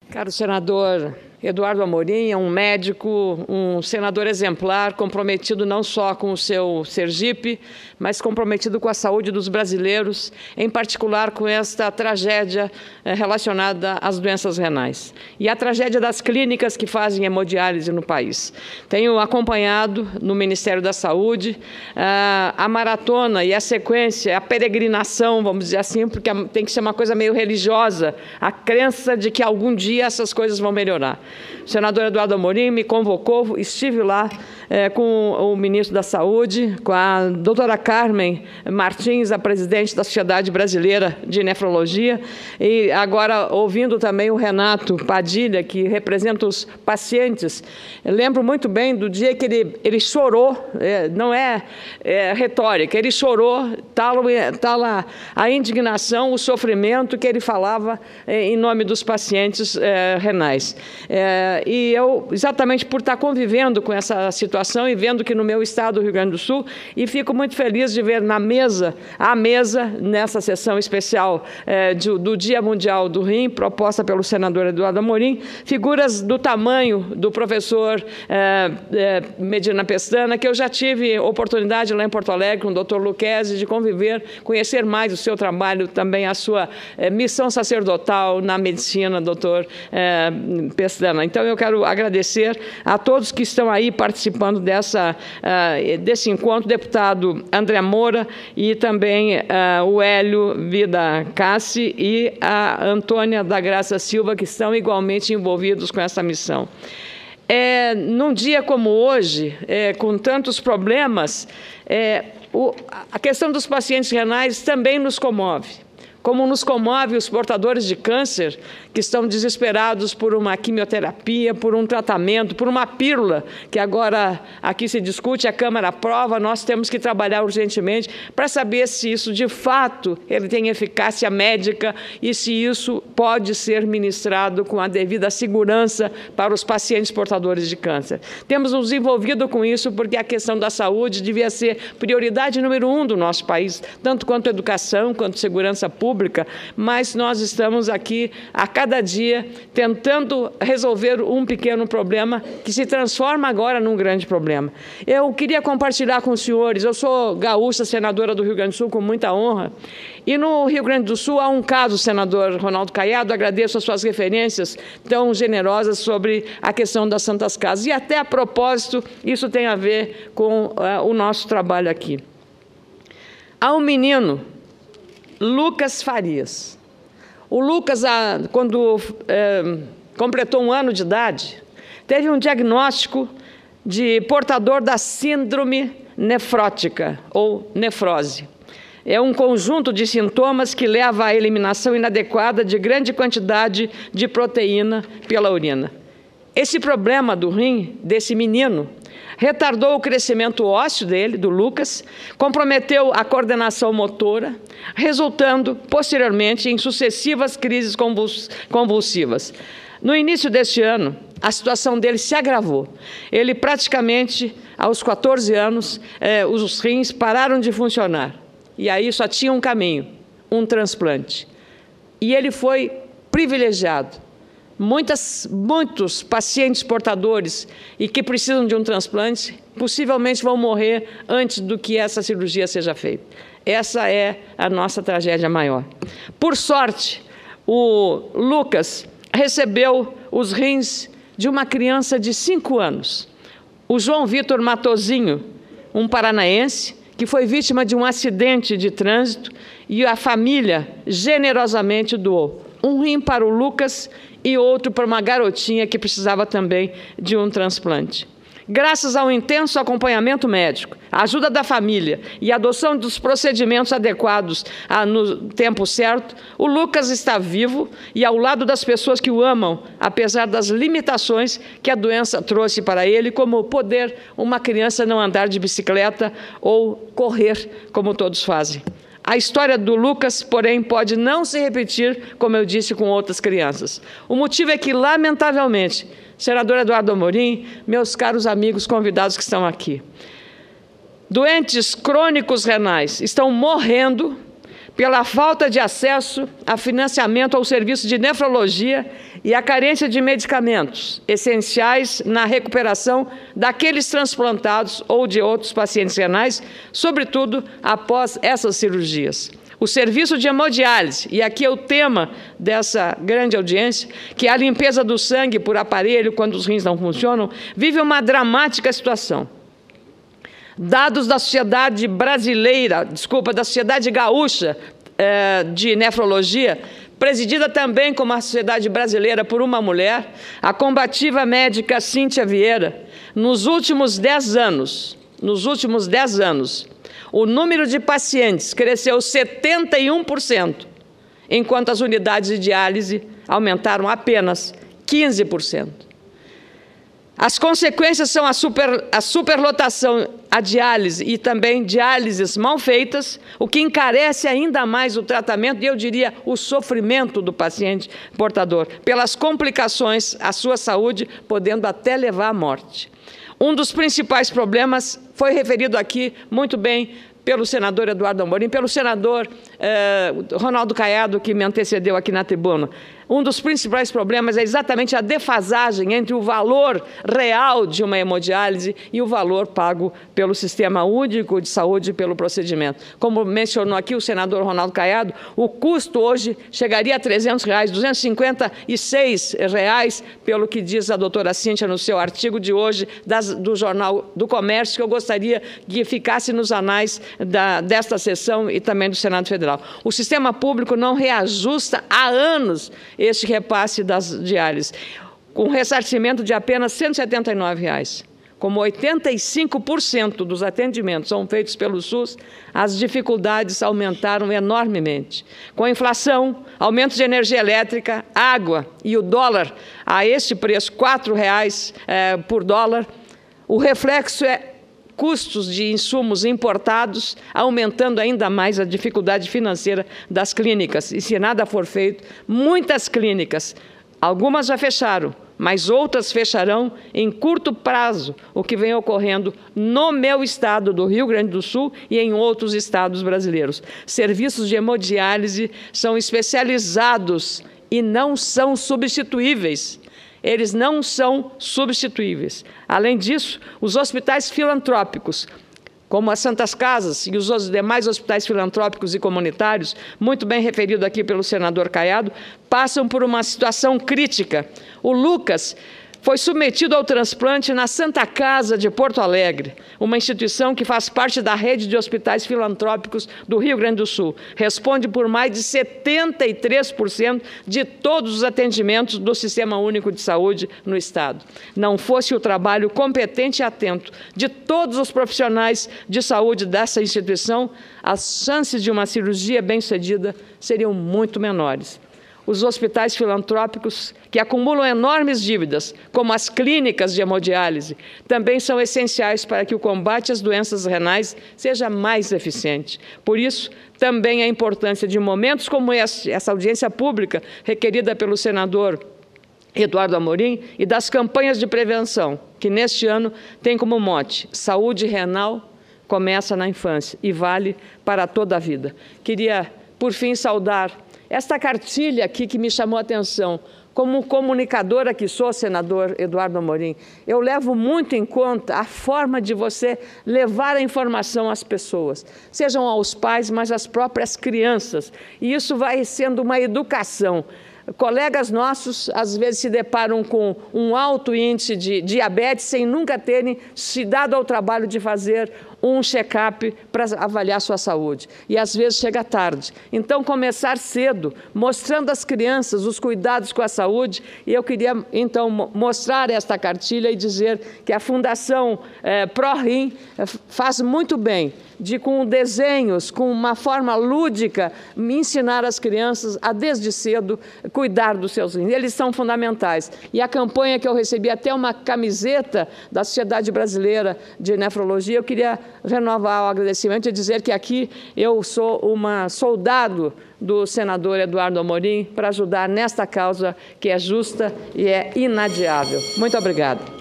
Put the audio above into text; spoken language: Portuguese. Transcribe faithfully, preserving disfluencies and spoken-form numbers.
Caro senador Eduardo Amorim é um médico, um senador exemplar, comprometido não só com o seu Sergipe, mas comprometido com a saúde dos brasileiros, em particular com esta tragédia eh, relacionada às doenças renais e a tragédia das clínicas que fazem hemodiálise no país. Tenho acompanhado no Ministério da Saúde ah, a maratona e a sequência, a peregrinação, vamos dizer assim, porque tem que ser uma coisa meio religiosa, a crença de que algum dia essas coisas vão melhorar. O senador Eduardo Amorim me convocou, estive lá é, com o ministro da Saúde, com a doutora Carmen Martins, a presidente da Sociedade Brasileira de Nefrologia, e agora ouvindo também o Renato Padilha, que representa os pacientes. Eu lembro muito bem do dia que ele, ele chorou, é, não é, é retórica, ele chorou, tal, tal a, a indignação, o sofrimento que ele falava é, em nome dos pacientes é, renais. É, E eu, exatamente por estar convivendo com essa situação e vendo que no meu estado, do Rio Grande do Sul, e fico muito feliz de ver na mesa, à mesa, nessa sessão especial eh, de, do Dia Mundial do Rim, proposta pelo senador Eduardo Amorim, figuras do tamanho do professor eh, eh, Medina Pestana, que eu já tive oportunidade lá em Porto Alegre com o doutor Luquezzi de conviver, conhecer mais o seu trabalho, também a sua eh, missão sacerdotal na medicina, doutor eh, Pestana. Então, eu quero agradecer a todos que estão aí participando dessa, uh, desse encontro, deputado André Moura e também uh, o Hélio Vida Cassi e a Antônia da Graça Silva, que estão igualmente envolvidos com essa missão. É, num dia como hoje, é, com tantos problemas, é, o, a questão dos pacientes renais também nos comove. Como nos comove os portadores de câncer, que estão desesperados por uma quimioterapia, por um tratamento, por uma pílula, que agora aqui se discute, a Câmara aprova, nós temos que trabalhar urgentemente para saber se isso, de fato, ele tem eficácia médica e se isso pode ser ministrado com a devida segurança para os pacientes portadores de câncer. Temos nos envolvido com isso porque a questão da saúde devia ser prioridade número um do nosso país, tanto quanto educação, quanto segurança pública, Pública, mas nós estamos aqui a cada dia tentando resolver um pequeno problema que se transforma agora num grande problema. Eu queria compartilhar com os senhores, eu sou gaúcha, senadora do Rio Grande do Sul, com muita honra, e no Rio Grande do Sul há um caso, senador Ronaldo Caiado, agradeço as suas referências tão generosas sobre a questão das Santas Casas, e até a propósito, isso tem a ver com uh, o nosso trabalho aqui. Há um menino, Lucas Farias. O Lucas, quando é, completou um ano de idade, teve um diagnóstico de portador da síndrome nefrótica, ou nefrose. É um conjunto de sintomas que leva à eliminação inadequada de grande quantidade de proteína pela urina. Esse problema do rim desse menino retardou o crescimento ósseo dele, do Lucas, comprometeu a coordenação motora, resultando, posteriormente, em sucessivas crises convulsivas. No início deste ano, a situação dele se agravou. Ele, praticamente, aos quatorze anos, eh, os rins pararam de funcionar. E aí só tinha um caminho, um transplante. E ele foi privilegiado. Muitas, muitos pacientes portadores e que precisam de um transplante possivelmente vão morrer antes do que essa cirurgia seja feita. Essa é a nossa tragédia maior. Por sorte, o Lucas recebeu os rins de uma criança de cinco anos, o João Vitor Matozinho, um paranaense, que foi vítima de um acidente de trânsito e a família generosamente doou um rim para o Lucas e outro para uma garotinha que precisava também de um transplante. Graças ao intenso acompanhamento médico, a ajuda da família e a adoção dos procedimentos adequados a, no tempo certo, o Lucas está vivo e ao lado das pessoas que o amam, apesar das limitações que a doença trouxe para ele, como poder uma criança não andar de bicicleta ou correr, como todos fazem. A história do Lucas, porém, pode não se repetir, como eu disse, com outras crianças. O motivo é que, lamentavelmente, senador Eduardo Amorim, meus caros amigos convidados que estão aqui, doentes crônicos renais estão morrendo pela falta de acesso a financiamento ao serviço de nefrologia e a carência de medicamentos essenciais na recuperação daqueles transplantados ou de outros pacientes renais, sobretudo após essas cirurgias. O serviço de hemodiálise, e aqui é o tema dessa grande audiência, que é a limpeza do sangue por aparelho quando os rins não funcionam, vive uma dramática situação. Dados da Sociedade Brasileira, desculpa, da Sociedade Gaúcha eh, de Nefrologia, presidida também como a Sociedade Brasileira por uma mulher, a combativa médica Cíntia Vieira, nos últimos dez anos, nos últimos dez anos, o número de pacientes cresceu setenta e um por cento, enquanto as unidades de diálise aumentaram apenas quinze por cento. As consequências são a, super, a superlotação, a diálise e também diálises mal feitas, o que encarece ainda mais o tratamento e, eu diria, o sofrimento do paciente portador, pelas complicações à sua saúde, podendo até levar à morte. Um dos principais problemas foi referido aqui muito bem pelo senador Eduardo Amorim, pelo senador eh, Ronaldo Caiado, que me antecedeu aqui na tribuna. Um dos principais problemas é exatamente a defasagem entre o valor real de uma hemodiálise e o valor pago pelo Sistema Único de Saúde pelo procedimento. Como mencionou aqui o senador Ronaldo Caiado, o custo hoje chegaria a trezentos reais, duzentos e cinquenta e seis reais, pelo que diz a doutora Cíntia no seu artigo de hoje das, do Jornal do Comércio, que eu gostaria que ficasse nos anais da, desta sessão e também do Senado Federal. O sistema público não reajusta há anos este repasse das diálises, com ressarcimento de apenas cento e setenta e nove reais. Como oitenta e cinco por cento dos atendimentos são feitos pelo SUS, as dificuldades aumentaram enormemente. Com a inflação, aumento de energia elétrica, água e o dólar a este preço, quatro reais eh, por dólar, o reflexo é custos de insumos importados, aumentando ainda mais a dificuldade financeira das clínicas. E se nada for feito, muitas clínicas, algumas já fecharam, mas outras fecharão em curto prazo, o que vem ocorrendo no meu estado do Rio Grande do Sul e em outros estados brasileiros. Serviços de hemodiálise são especializados e não são substituíveis. Eles não são substituíveis. Além disso, os hospitais filantrópicos, como as Santas Casas e os demais hospitais filantrópicos e comunitários, muito bem referido aqui pelo senador Caiado, passam por uma situação crítica. O Lucas foi submetido ao transplante na Santa Casa de Porto Alegre, uma instituição que faz parte da rede de hospitais filantrópicos do Rio Grande do Sul. Responde por mais de setenta e três por cento de todos os atendimentos do Sistema Único de Saúde no Estado. Não fosse o trabalho competente e atento de todos os profissionais de saúde dessa instituição, as chances de uma cirurgia bem-sucedida seriam muito menores. Os hospitais filantrópicos, que acumulam enormes dívidas, como as clínicas de hemodiálise, também são essenciais para que o combate às doenças renais seja mais eficiente. Por isso, também a importância de momentos como esse, essa audiência pública requerida pelo senador Eduardo Amorim e das campanhas de prevenção, que neste ano tem como mote saúde renal começa na infância e vale para toda a vida. Queria, por fim, saudar esta cartilha aqui que me chamou a atenção. Como comunicadora que sou, senador Eduardo Amorim, eu levo muito em conta a forma de você levar a informação às pessoas, sejam aos pais, mas às próprias crianças. E isso vai sendo uma educação. Colegas nossos, às vezes, se deparam com um alto índice de diabetes sem nunca terem se dado ao trabalho de fazer um check-up para avaliar sua saúde. E, às vezes, chega tarde. Então, começar cedo, mostrando às crianças os cuidados com a saúde. E eu queria, então, mostrar esta cartilha e dizer que a Fundação eh, ProRim faz muito bem de, com desenhos, com uma forma lúdica, me ensinar as crianças a, desde cedo, cuidar dos seus rins. Eles são fundamentais. E a campanha que eu recebi, até uma camiseta da Sociedade Brasileira de Nefrologia, eu queria renovar o agradecimento e dizer que aqui eu sou uma soldado do senador Eduardo Amorim para ajudar nesta causa que é justa e é inadiável. Muito obrigada.